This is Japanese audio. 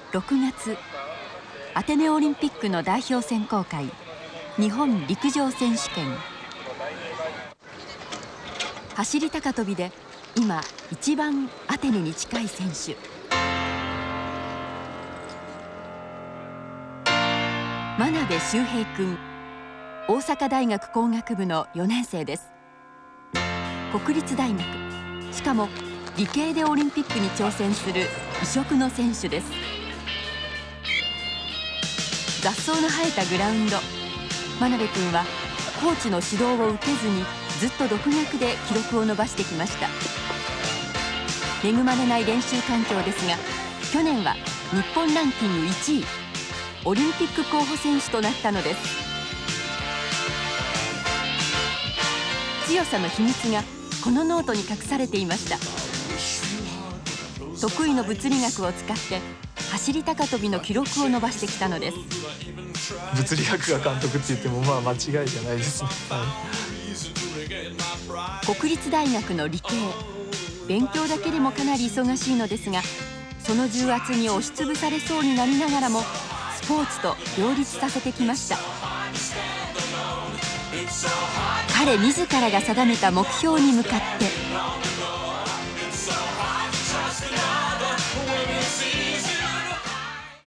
6月アテネオリンピックの代表選考会日本陸上選手権。走り高跳びで今一番アテネに近い選手、真鍋周平君、大阪大学工学部の4年生です。国立大学、しかも理系でオリンピックに挑戦する異色の選手です。雑草の生えたグラウンド、真鍋君はコーチの指導を受けずにずっと独学で記録を伸ばしてきました。恵まれない練習環境ですが、去年は日本ランキング1位、オリンピック候補選手となったのです。強さの秘密がこのノートに隠されていました。得意の物理学を使って走り高跳びの記録を伸ばしてきたのです。 物理学が監督って言っても間違いじゃないですね。 国立大学の理系、勉強だけでもかなり忙しいのですが、その重圧に押しつぶされそうになりながらもスポーツと両立させてきました。彼自らが定めた目標に向かって